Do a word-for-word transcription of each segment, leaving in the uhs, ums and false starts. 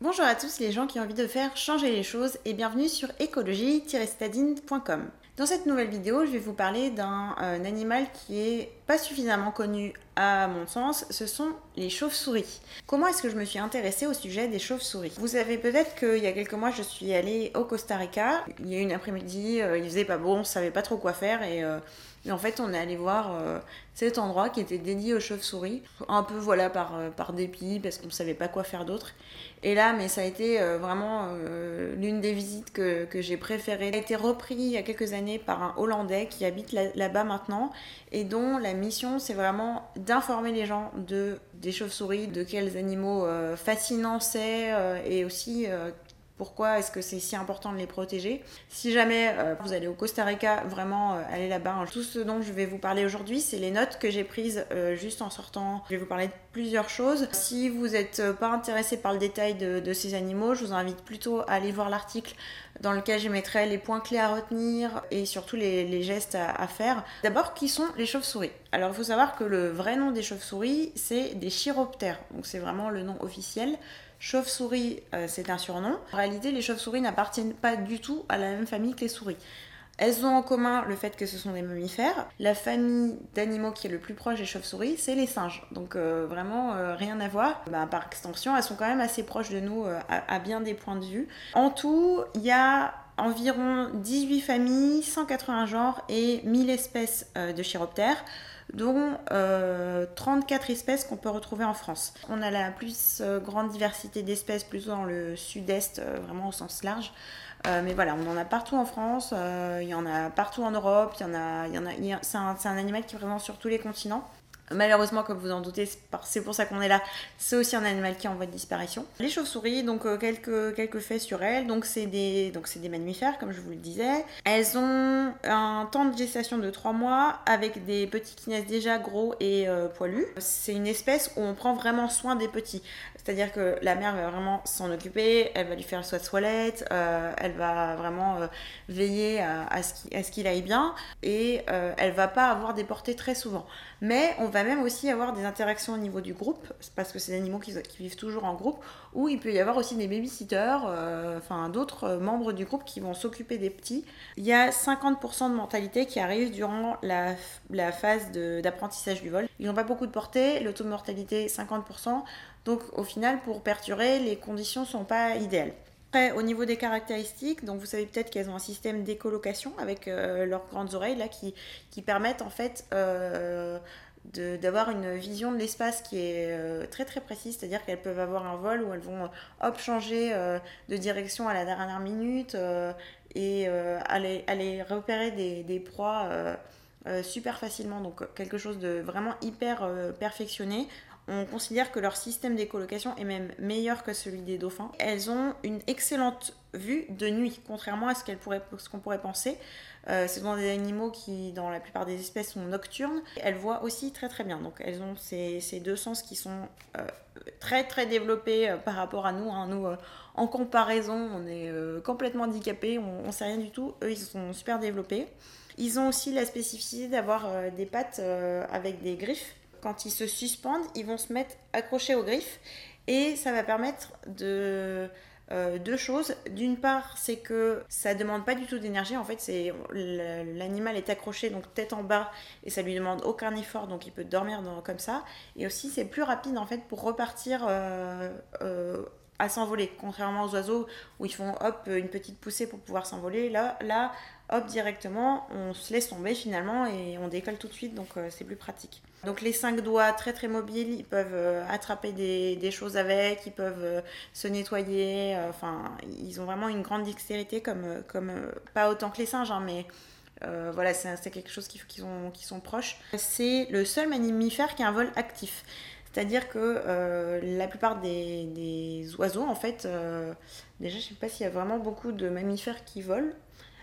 Bonjour à tous les gens qui ont envie de faire changer les choses et bienvenue sur écologie tiret citadine point com. Dans cette nouvelle vidéo, je vais vous parler d'un euh, animal qui est pas suffisamment connu à mon sens, ce sont les chauves-souris. Comment est-ce que je me suis intéressée au sujet des chauves-souris? Vous savez peut-être qu'il y a quelques mois, je suis allée au Costa Rica. Il y a une après-midi, euh, il faisait pas beau, on savait pas trop quoi faire et... Euh, Et en fait, on est allé voir euh, cet endroit qui était dédié aux chauves-souris, un peu voilà par, euh, par dépit, parce qu'on ne savait pas quoi faire d'autre. Et là, mais ça a été euh, vraiment euh, l'une des visites que, que j'ai préférées. Il a été repris il y a quelques années par un Hollandais qui habite là, là-bas maintenant et dont la mission, c'est vraiment d'informer les gens de, des chauves-souris, de quels animaux euh, fascinants c'est euh, et aussi... Euh, pourquoi est-ce que c'est si important de les protéger? Si jamais euh, vous allez au Costa Rica, vraiment euh, allez là-bas. Hein. Tout ce dont je vais vous parler aujourd'hui, c'est les notes que j'ai prises euh, juste en sortant. Je vais vous parler de plusieurs choses. Si vous n'êtes euh, pas intéressé par le détail de, de ces animaux, je vous invite plutôt à aller voir l'article dans lequel je mettrai les points clés à retenir et surtout les, les gestes à, à faire. D'abord, qui sont les chauves-souris? Alors, il faut savoir que le vrai nom des chauves-souris, c'est des chiroptères. Donc, c'est vraiment le nom officiel. Chauve-souris, euh, c'est un surnom. En réalité, les chauves-souris n'appartiennent pas du tout à la même famille que les souris. Elles ont en commun le fait que ce sont des mammifères. La famille d'animaux qui est le plus proche des chauves-souris, c'est les singes. Donc euh, vraiment euh, rien à voir. Bah, par extension, elles sont quand même assez proches de nous euh, à, à bien des points de vue. En tout, il y a environ dix-huit familles, cent quatre-vingts genres et mille espèces euh, de chiroptères, dont euh, trente-quatre espèces qu'on peut retrouver en France. On a la plus euh, grande diversité d'espèces plutôt dans le sud-est, euh, vraiment au sens large. Euh, mais voilà, on en a partout en France, euh, il y en a partout en Europe, il y en a, il y en a, il y a, c'est, un, c'est un animal qui est présent sur tous les continents. Malheureusement, comme vous en doutez, c'est pour ça qu'on est là, c'est aussi un animal qui est en voie de disparition. Les chauves-souris, donc euh, quelques, quelques faits sur elles, donc c'est, des, donc c'est des mammifères, comme je vous le disais. Elles ont un temps de gestation de trois mois, avec des petits qui naissent déjà gros et euh, poilus. C'est une espèce où on prend vraiment soin des petits. C'est-à-dire que la mère va vraiment s'en occuper, elle va lui faire soit de toilette, euh, elle va vraiment euh, veiller à, à, ce qu'il, à ce qu'il aille bien, et euh, elle va pas avoir des portées très souvent. Mais on va même aussi avoir des interactions au niveau du groupe, parce que c'est des animaux qui, qui vivent toujours en groupe, où il peut y avoir aussi des babysitters, euh, enfin d'autres membres du groupe qui vont s'occuper des petits. Il y a cinquante pour cent de mortalité qui arrive durant la, la phase de, d'apprentissage du vol. Ils n'ont pas beaucoup de portée, le taux de mortalité cinquante pour cent, donc au final pour perdurer, les conditions ne sont pas idéales. Après, au niveau des caractéristiques, donc vous savez peut-être qu'elles ont un système d'écholocation avec euh, leurs grandes oreilles là, qui, qui permettent en fait euh, de, d'avoir une vision de l'espace qui est euh, très très précise, c'est-à-dire qu'elles peuvent avoir un vol où elles vont hop changer euh, de direction à la dernière minute euh, et euh, aller, aller repérer des, des proies euh, euh, super facilement, donc quelque chose de vraiment hyper euh, perfectionné. On considère que leur système d'écholocation est même meilleur que celui des dauphins. Elles ont une excellente vue de nuit, contrairement à ce, qu'elles pourraient, ce qu'on pourrait penser. Euh, ce sont des animaux qui, dans la plupart des espèces, sont nocturnes. Elles voient aussi très très bien. Donc elles ont ces, ces deux sens qui sont euh, très très développés euh, par rapport à nous. Hein. Nous, euh, en comparaison, on est euh, complètement handicapés, on ne sait rien du tout. Eux, ils sont super développés. Ils ont aussi la spécificité d'avoir euh, des pattes euh, avec des griffes. Quand ils se suspendent, ils vont se mettre accrochés aux griffes et ça va permettre de euh, deux choses. D'une part, c'est que ça ne demande pas du tout d'énergie. En fait, c'est, l'animal est accroché donc tête en bas et ça lui demande aucun effort, donc il peut dormir dans, comme ça. Et aussi, c'est plus rapide en fait pour repartir euh, euh, à s'envoler, contrairement aux oiseaux où ils font hop une petite poussée pour pouvoir s'envoler. Là, là, hop directement, on se laisse tomber finalement et on décolle tout de suite, donc euh, c'est plus pratique. Donc les cinq doigts très très mobiles, ils peuvent euh, attraper des, des choses avec, ils peuvent euh, se nettoyer, euh, enfin ils ont vraiment une grande dextérité comme, comme euh, pas autant que les singes, hein, mais euh, voilà, c'est, c'est quelque chose qui, qui, sont, qui sont proches. C'est le seul mammifère qui a un vol actif. C'est-à-dire que euh, la plupart des, des oiseaux, en fait, euh, déjà je ne sais pas s'il y a vraiment beaucoup de mammifères qui volent.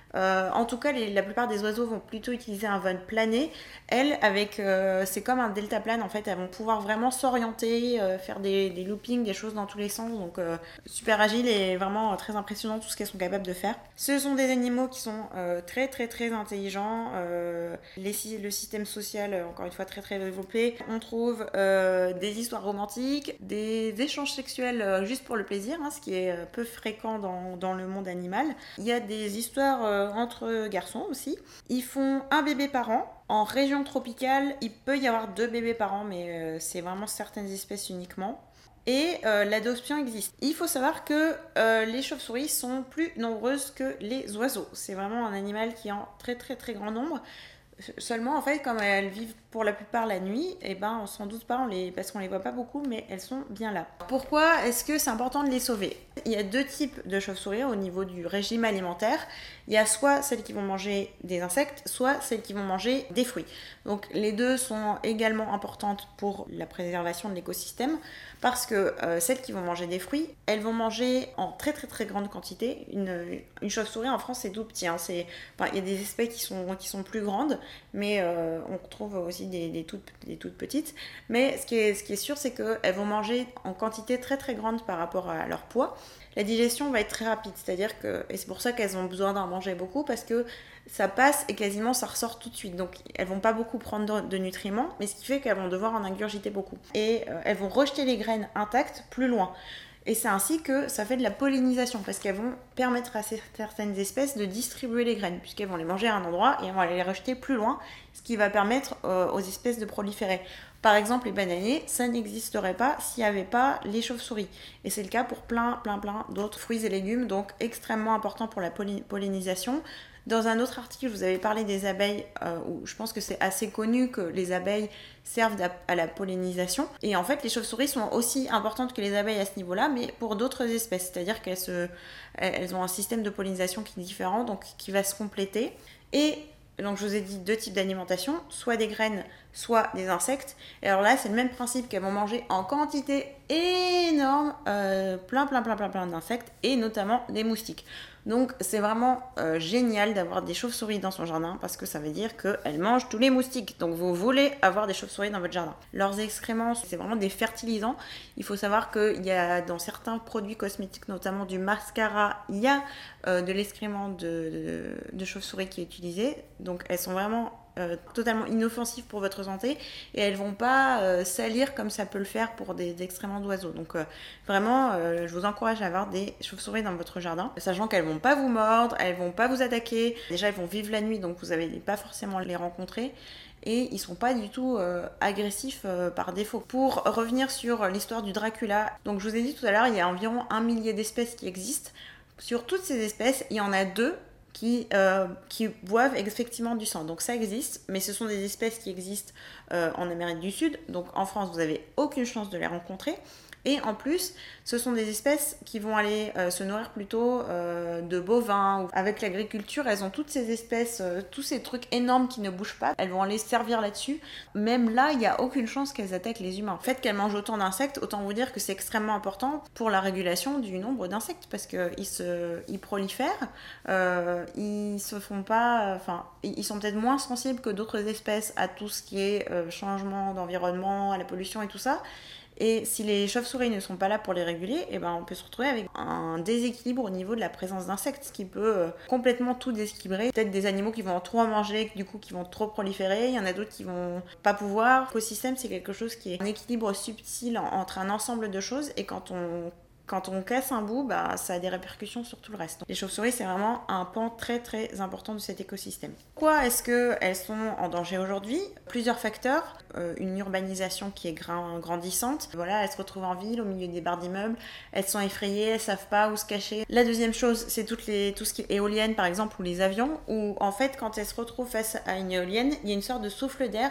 Euh, en tout cas, les, la plupart des oiseaux vont plutôt utiliser un vol plané. Elles, avec, euh, c'est comme un deltaplane en fait, elles vont pouvoir vraiment s'orienter, euh, faire des, des loopings, des choses dans tous les sens. Donc euh, super agile et vraiment euh, très impressionnant tout ce qu'elles sont capables de faire. Ce sont des animaux qui sont euh, très très très intelligents. Euh, les, le système social, euh, encore une fois, très très développé. On trouve euh, des histoires romantiques, des échanges sexuels euh, juste pour le plaisir, hein, ce qui est euh, peu fréquent dans, dans le monde animal. Il y a des histoires euh, entre garçons aussi. Ils font un bébé par an. En région tropicale, il peut y avoir deux bébés par an, mais euh, c'est vraiment certaines espèces uniquement. Et euh, l'adoption existe. Il faut savoir que euh, les chauves-souris sont plus nombreuses que les oiseaux. C'est vraiment un animal qui est en très très très grand nombre. Seulement, en fait, comme elles vivent pour la plupart la nuit, et eh ben, on s'en doute pas, on les... parce qu'on les voit pas beaucoup, mais elles sont bien là. Pourquoi est-ce que c'est important de les sauver? Il y a deux types de chauves-souris au niveau du régime alimentaire. Il y a soit celles qui vont manger des insectes, soit celles qui vont manger des fruits. Donc les deux sont également importantes pour la préservation de l'écosystème, parce que euh, celles qui vont manger des fruits, elles vont manger en très très très grande quantité. Une, une chauve-souris en France, c'est tout petit. Hein. C'est... Enfin, il y a des espèces qui sont, qui sont plus grandes, mais euh, on retrouve aussi des, des, toutes, des toutes petites. Mais ce qui est, ce qui est sûr, c'est qu'elles vont manger en quantité très très grande par rapport à leur poids. La digestion va être très rapide, c'est-à-dire que, et c'est pour ça qu'elles ont besoin d'en manger beaucoup, parce que ça passe et quasiment ça ressort tout de suite. Donc elles vont pas beaucoup prendre de nutriments, mais ce qui fait qu'elles vont devoir en ingurgiter beaucoup. Et euh, elles vont rejeter les graines intactes plus loin. Et c'est ainsi que ça fait de la pollinisation, parce qu'elles vont permettre à certaines espèces de distribuer les graines, puisqu'elles vont les manger à un endroit et elles vont aller les rejeter plus loin, ce qui va permettre euh, aux espèces de proliférer. Par exemple, les bananiers, ça n'existerait pas s'il n'y avait pas les chauves-souris. Et c'est le cas pour plein, plein, plein d'autres fruits et légumes, donc extrêmement important pour la pollinisation. Dans un autre article, je vous avais parlé des abeilles, euh, où je pense que c'est assez connu que les abeilles servent à la pollinisation. Et en fait, les chauves-souris sont aussi importantes que les abeilles à ce niveau-là, mais pour d'autres espèces. C'est-à-dire qu'elles se, elles ont un système de pollinisation qui est différent, donc qui va se compléter. Et donc je vous ai dit deux types d'alimentation, soit des graines, soit des insectes. Et alors là, c'est le même principe qu'elles vont manger en quantité énorme, euh, plein, plein, plein, plein, plein d'insectes, et notamment des moustiques. Donc c'est vraiment euh, génial d'avoir des chauves-souris dans son jardin, parce que ça veut dire qu'elles mangent tous les moustiques. Donc vous voulez avoir des chauves-souris dans votre jardin. Leurs excréments, c'est vraiment des fertilisants. Il faut savoir qu'il y a dans certains produits cosmétiques, notamment du mascara, il y a euh, de l'excrément de, de, de chauve-souris qui est utilisé. Donc elles sont vraiment Euh, totalement inoffensives pour votre santé, et elles vont pas euh, salir comme ça peut le faire pour des, des excréments d'oiseaux. Donc euh, vraiment, euh, je vous encourage à avoir des chauves-souris dans votre jardin, sachant qu'elles vont pas vous mordre, elles vont pas vous attaquer. Déjà, elles vont vivre la nuit, donc vous n'allez pas forcément les rencontrer. Et ils sont pas du tout euh, agressifs euh, par défaut. Pour revenir sur l'histoire du Dracula, donc je vous ai dit tout à l'heure, il y a environ un millier d'espèces qui existent. Sur toutes ces espèces, il y en a deux Qui, euh, qui boivent effectivement du sang. Donc ça existe, mais ce sont des espèces qui existent euh, en Amérique du Sud. Donc en France, vous n'avez aucune chance de les rencontrer. Et en plus, ce sont des espèces qui vont aller euh, se nourrir plutôt euh, de bovins. Avec l'agriculture, elles ont toutes ces espèces, euh, tous ces trucs énormes qui ne bougent pas. Elles vont aller se servir là-dessus. Même là, il n'y a aucune chance qu'elles attaquent les humains. Le fait qu'elles mangent autant d'insectes, autant vous dire que c'est extrêmement important pour la régulation du nombre d'insectes, parce qu'ils se, ils prolifèrent, euh, ils se font pas, enfin, ils sont peut-être moins sensibles que d'autres espèces à tout ce qui est euh, changement d'environnement, à la pollution et tout ça. Et si les chauves-souris ne sont pas là pour les réguler, eh ben on peut se retrouver avec un déséquilibre au niveau de la présence d'insectes, ce qui peut euh, complètement tout déséquilibrer. Peut-être des animaux qui vont trop en manger, du coup qui vont trop proliférer, il y en a d'autres qui vont pas pouvoir. L'écosystème, c'est quelque chose qui est un équilibre subtil entre un ensemble de choses, et quand on Quand on casse un bout, bah, ça a des répercussions sur tout le reste. Donc, les chauves-souris, c'est vraiment un pan très très important de cet écosystème. Pourquoi est-ce qu'elles sont en danger aujourd'hui? Plusieurs facteurs. Euh, une urbanisation qui est grandissante. Voilà, elles se retrouvent en ville, au milieu des barres d'immeubles. Elles sont effrayées, elles savent pas où se cacher. La deuxième chose, c'est toutes les, tout ce qui est éolienne, par exemple, ou les avions, où en fait, quand elles se retrouvent face à une éolienne, il y a une sorte de souffle d'air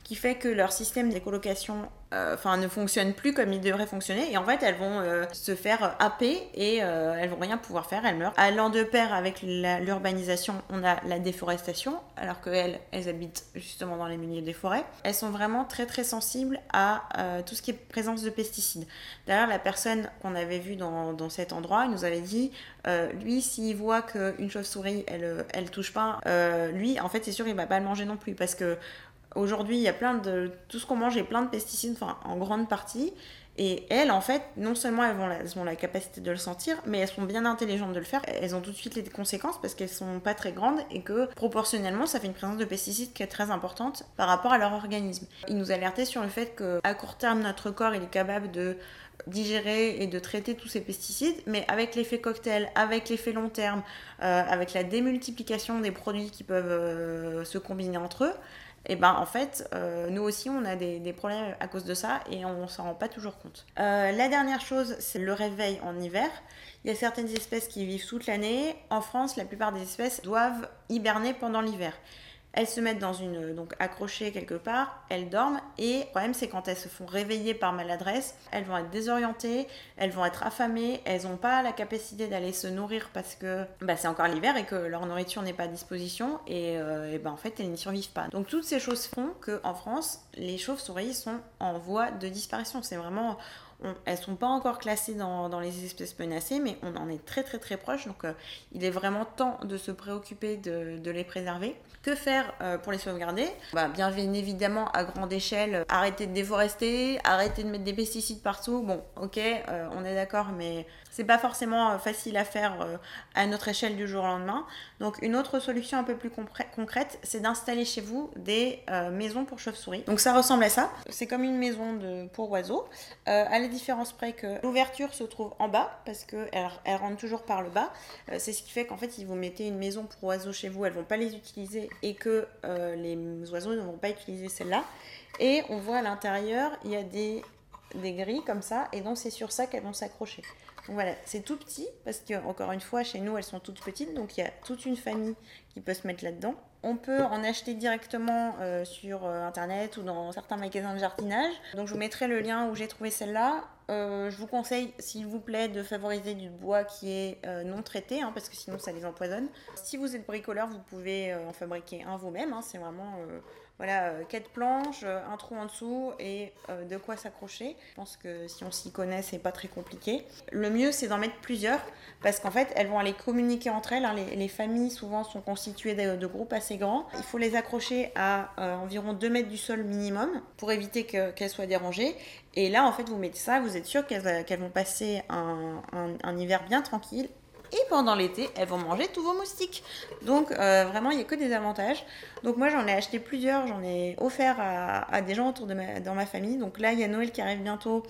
qui fait que leur système d'écolocation euh, enfin, ne fonctionne plus comme il devrait fonctionner. Et en fait, elles vont euh, se faire happer et euh, elles vont rien pouvoir faire, elles meurent. Allant de pair avec la, l'urbanisation, on a la déforestation, alors qu'elles, elles habitent justement dans les milieux des forêts. Elles sont vraiment très très sensibles à euh, tout ce qui est présence de pesticides. D'ailleurs, la personne qu'on avait vue dans, dans cet endroit, il nous avait dit, euh, lui, s'il voit qu'une chauve-souris, elle, elle touche pas, euh, lui, en fait, c'est sûr, il va pas le manger non plus, parce que aujourd'hui, il y a plein de... Tout ce qu'on mange est plein de pesticides, enfin, en grande partie. Et elles, en fait, non seulement elles, vont la, elles ont la capacité de le sentir, mais elles sont bien intelligentes de le faire. Elles ont tout de suite les conséquences parce qu'elles sont pas très grandes et que, proportionnellement, ça fait une présence de pesticides qui est très importante par rapport à leur organisme. Il nous alertait sur le fait qu'à court terme, notre corps, il est capable de digérer et de traiter tous ces pesticides, mais avec l'effet cocktail, avec l'effet long terme, euh, avec la démultiplication des produits qui peuvent euh, se combiner entre eux, et ben en fait, euh, nous aussi on a des, des problèmes à cause de ça et on s'en rend pas toujours compte. Euh, la dernière chose, c'est le réveil en hiver. Il y a certaines espèces qui vivent toute l'année. En France, la plupart des espèces doivent hiberner pendant l'hiver. Elles se mettent dans une, donc accrochées quelque part, elles dorment et le problème c'est quand elles se font réveiller par maladresse, elles vont être désorientées, elles vont être affamées, elles n'ont pas la capacité d'aller se nourrir parce que bah, c'est encore l'hiver et que leur nourriture n'est pas à disposition et, euh, et bah, en fait elles n'y survivent pas. Donc toutes ces choses font qu'en France, les chauves-souris sont en voie de disparition. C'est vraiment... On, elles ne sont pas encore classées dans, dans les espèces menacées, mais on en est très très très proche. Donc euh, il est vraiment temps de se préoccuper de, de les préserver. Que faire euh, pour les sauvegarder? Bah, bien évidemment, à grande échelle, arrêter de déforester, arrêter de mettre des pesticides partout. Bon, ok, euh, on est d'accord, mais c'est pas forcément facile à faire euh, à notre échelle du jour au lendemain. Donc une autre solution un peu plus concrète, c'est d'installer chez vous des euh, maisons pour chauves-souris. Donc ça ressemble à ça. C'est comme une maison de, pour oiseaux. Euh, à la différence près que l'ouverture se trouve en bas, parce qu'elle elle rentre toujours par le bas. Euh, c'est ce qui fait qu'en fait, si vous mettez une maison pour oiseaux chez vous, elles ne vont pas les utiliser et que euh, les oiseaux ne vont pas utiliser celle-là. Et on voit à l'intérieur, il y a des, des grilles comme ça, et donc c'est sur ça qu'elles vont s'accrocher. Donc voilà, c'est tout petit, parce que encore une fois, chez nous, elles sont toutes petites, donc il y a toute une famille qui peut se mettre là-dedans. On peut en acheter directement euh, sur euh, internet ou dans certains magasins de jardinage. Donc je vous mettrai le lien où j'ai trouvé celle-là. Euh, je vous conseille, s'il vous plaît, de favoriser du bois qui est euh, non traité, hein, parce que sinon ça les empoisonne. Si vous êtes bricoleur, vous pouvez euh, en fabriquer un vous-même. Hein, c'est vraiment euh, voilà, euh, quatre planches, euh, un trou en dessous et euh, de quoi s'accrocher. Je pense que si on s'y connaît, c'est pas très compliqué. Le mieux, c'est d'en mettre plusieurs, parce qu'en fait, elles vont aller communiquer entre elles. Hein. Les, les familles, souvent, sont constituées de, de groupes assez grands. Il faut les accrocher à euh, environ deux mètres du sol minimum pour éviter que, qu'elles soient dérangées. Et là, en fait, vous mettez ça, vous êtes sûr qu'elles, qu'elles vont passer un, un, un hiver bien tranquille. Et pendant l'été, elles vont manger tous vos moustiques. Donc euh, vraiment, il n'y a que des avantages. Donc moi, j'en ai acheté plusieurs, j'en ai offert à, à des gens autour de ma, dans ma famille. Donc là, il y a Noël qui arrive bientôt.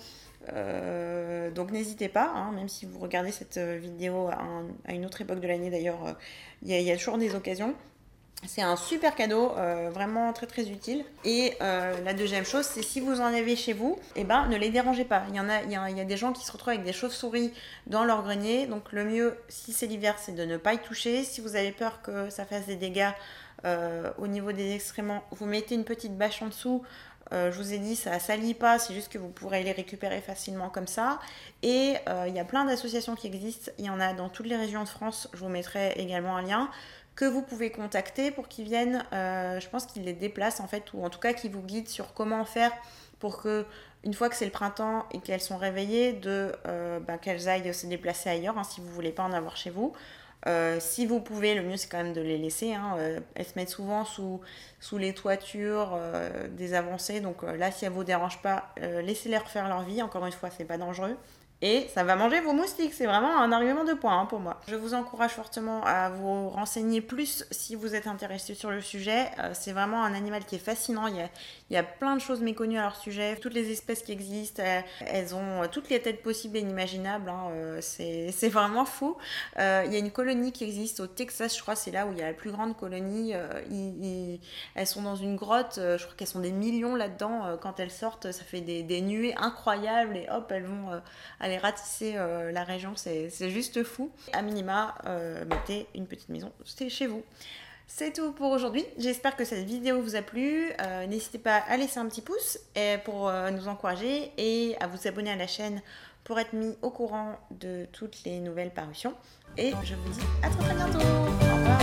Euh, donc n'hésitez pas, hein, même si vous regardez cette vidéo à, un, à une autre époque de l'année d'ailleurs, euh, il y a, il y a toujours des occasions. C'est un super cadeau, euh, vraiment très très utile. Et euh, la deuxième chose, c'est si vous en avez chez vous, eh ben, ne les dérangez pas. Il y en a, il y a, il y a des gens qui se retrouvent avec des chauves-souris dans leur grenier. Donc le mieux, si c'est l'hiver, c'est de ne pas y toucher. Si vous avez peur que ça fasse des dégâts euh, au niveau des excréments, vous mettez une petite bâche en dessous. Euh, je vous ai dit, ça ne salit pas, c'est juste que vous pourrez les récupérer facilement comme ça. Et euh, il y a plein d'associations qui existent. Il y en a dans toutes les régions de France. Je vous mettrai également un lien que vous pouvez contacter pour qu'ils viennent, euh, je pense qu'ils les déplacent en fait, ou en tout cas qu'ils vous guident sur comment faire pour que, une fois que c'est le printemps et qu'elles sont réveillées, de, euh, bah, qu'elles aillent se déplacer ailleurs, hein, si vous ne voulez pas en avoir chez vous. Euh, si vous pouvez, le mieux c'est quand même de les laisser. Hein. Euh, elles se mettent souvent sous, sous les toitures euh, des avancées, donc euh, là si elles ne vous dérangent pas, euh, laissez-les refaire leur vie. Encore une fois, c'est pas dangereux. Et ça va manger vos moustiques, c'est vraiment un argument de poing hein, pour moi. Je vous encourage fortement à vous renseigner plus si vous êtes intéressé sur le sujet. Euh, c'est vraiment un animal qui est fascinant, il y, a, il y a plein de choses méconnues à leur sujet. Toutes les espèces qui existent, elles, elles ont toutes les têtes possibles et inimaginables, hein. euh, c'est, c'est vraiment fou. Euh, il y a une colonie qui existe au Texas, je crois, c'est là où il y a la plus grande colonie. Euh, ils, ils, elles sont dans une grotte, euh, je crois qu'elles sont des millions là-dedans. Euh, quand elles sortent, ça fait des, des nuées incroyables et hop, elles vont... Euh, aller ratisser euh, la région, c'est, c'est juste fou. À minima, euh, mettez une petite maison, c'est chez vous. C'est tout pour aujourd'hui. J'espère que cette vidéo vous a plu. Euh, n'hésitez pas à laisser un petit pouce et pour euh, nous encourager et à vous abonner à la chaîne pour être mis au courant de toutes les nouvelles parutions. Et je vous dis à très très bientôt. Au revoir.